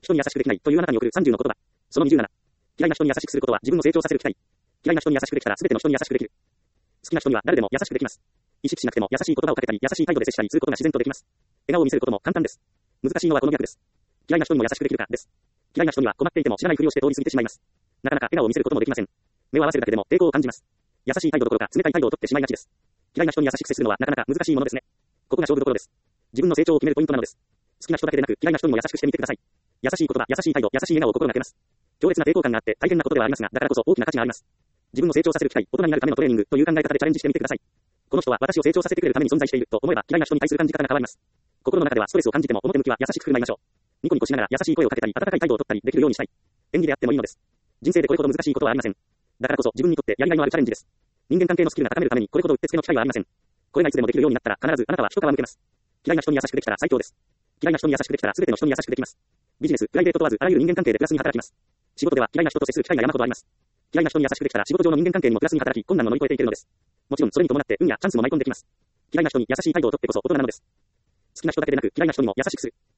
人に優しくできないというあなたに送る30の言葉。その27。嫌いな人に優しくすることは自分の成長させる機会。嫌いな人に優しくできたら全ての人に優しくできる。好きな人には誰でも優しくできます。意識しなくても優しい言葉をかけたり、優しい態度で接したりすることが自然とできます。笑顔を見せることも簡単です。難しいのはこの逆です。嫌いな人にも優しくできるかです。嫌いな人には困っていても知らないふりをして通り過ぎてしまいます。なかなか笑顔を見せることもできません。目を合わせるだけでも抵抗を感じます。優しい態度どころか冷たい態度をとってしまいがちです。嫌いな人に優しく接するのはなかなか難しいものですね。ここが勝負どころです。自分の成長を決めるポイントなのです。好きな人だけでなく嫌いな人にも優しくしてみてください。優しい言葉、優しい態度、優しい笑顔を心がけます。強烈な抵抗感があって大変なことではありますが、だからこそ大きな価値があります。自分の成長させる機会、大人になるためのトレーニングという考え方でチャレンジしてみてください。この人は私を成長させてくれるために存在していると思えば嫌いな人に対する感じ方が変わります。心の中ではストレスを感じても表向きは優しく振る舞いましょう。ニコニコしながら優しい声をかけたり温かい態度を取ったりできるようにしたい。演技であってもいいのです。人生でこれほど難しいことはありません。だからこそ自分にとってやりがいのあるチャレンジです。人間関係のスキルが高めるためにこれほどうってつけの機会はありません。これがいつでもできるようになったら必ずあなたは一皮むけます。嫌いな人に優しくできたら最強です。嫌いな人に優しくできたら全ての人に優しくできます。ビジネス、プライベート問わずあらゆる人間関係でプラスに働きます。仕事では嫌いな人と接する機会が山ほどあります。嫌いな人に優しくできたら仕事上の人間関係にもプラスに働き困難を乗り越えていけるのです。もちろんそれに伴って運やチャンスも舞い込んできます。嫌いな人に優しい態度をとってこそ大人なのです。好きな人だけでなく嫌いな人にも優しくする。